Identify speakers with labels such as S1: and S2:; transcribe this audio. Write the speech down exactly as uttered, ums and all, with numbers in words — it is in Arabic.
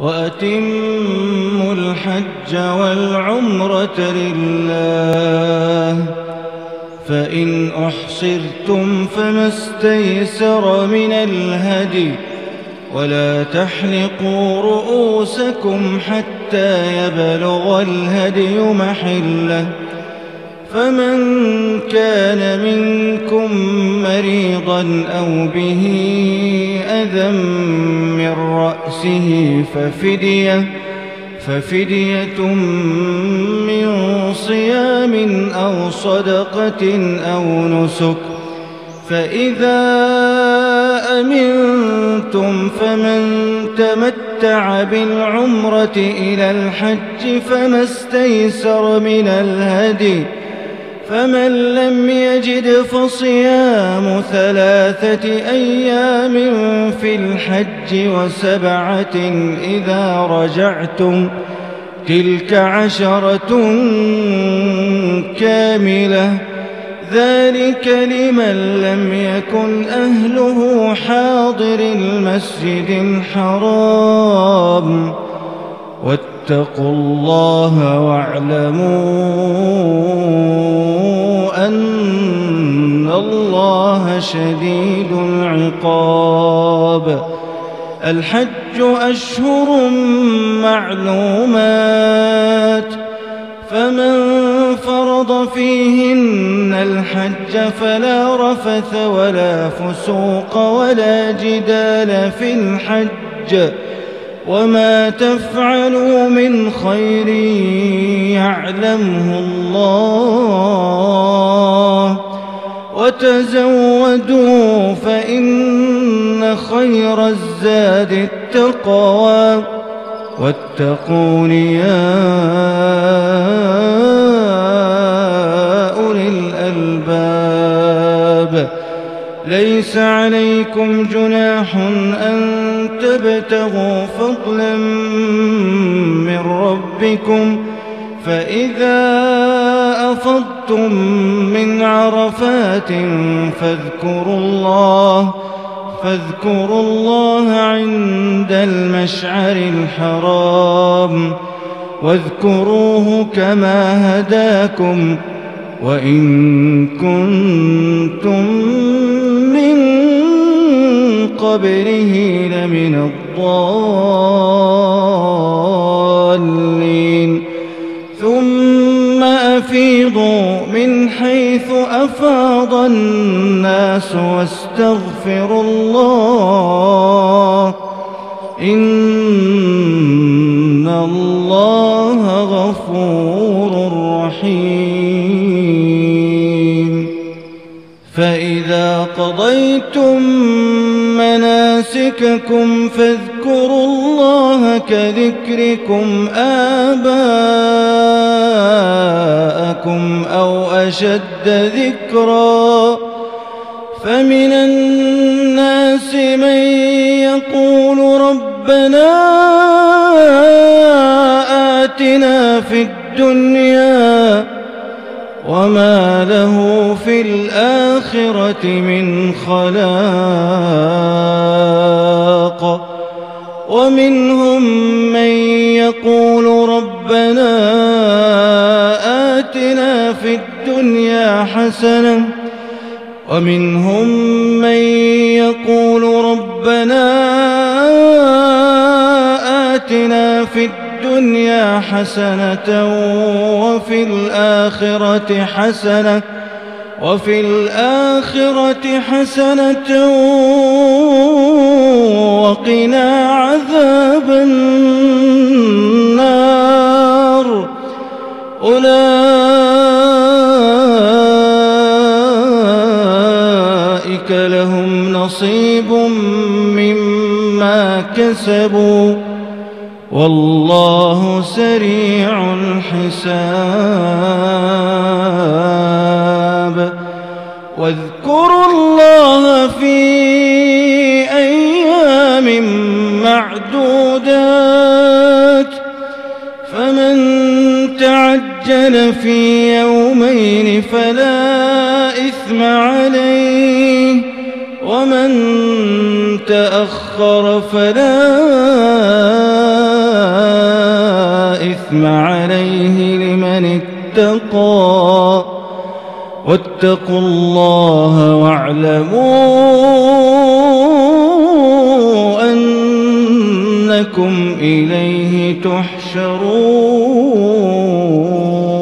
S1: وأتموا الحج والعمرة لله، فإن أحصرتم فما استيسر من الهدي، ولا تحلقوا رؤوسكم حتى يبلغ الهدي محله، فمن كان منكم مريضا أو به أذى من رأسه ففدية ففدية من صيام أو صدقة أو نسك، فإذا أمنتم فمن تمتع بالعمرة إلى الحج فما استيسر من الهدي، فمن لم يجد فصيام ثلاثة أيام في الحج وسبعة إذا رجعتم، تلك عشرة كاملة، ذلك لمن لم يكن أهله حاضر المسجد الحرام. واتقوا الله واعلموا أن الله شديد العقاب. الحج أشهر معلومات، فمن فرض فيهن الحج فلا رفث ولا فسوق ولا جدال في الحج، وما تفعلوا من خير يعلمه الله، وتزودوا فإن خير الزاد التقوى، واتقون يا أولي الألباب. ليس عليكم جناح أن تبتغوا فضلا من ربكم، فإذا أفضتم من عرفات فاذكروا الله فاذكروا الله عند المشعر الحرام، واذكروه كما هداكم، وإن كنتم من قبله لمن الضالين. ثم أفيضوا من حيث أفاض الناس واستغفروا الله، إن الله غفور رحيم. فإذا قضيتم مناسككم فاذكروا الله كذكركم آباءكم أو أشد ذكرا، فمن الناس من يقول ربنا آتنا في الدنيا وما له في الآخرة من خلاق، ومنهم من يقول ربنا آتنا في الدنيا حسنة، ومنهم من يقول ربنا آتنا في الدنيا حسنة وفي الآخرة حسنة وفي الآخرة حسنة وقنا عذاب النار. أولئك لهم نصيب مما كسبوا، والله سريع الحساب. واذكروا الله في أيام معدودات، فمن تعجل في يومين فلا إثم عليه، ومن تأخر فلا إثم عليه لمن اتقى واتقوا الله واعلموا أنكم إليه تحشرون.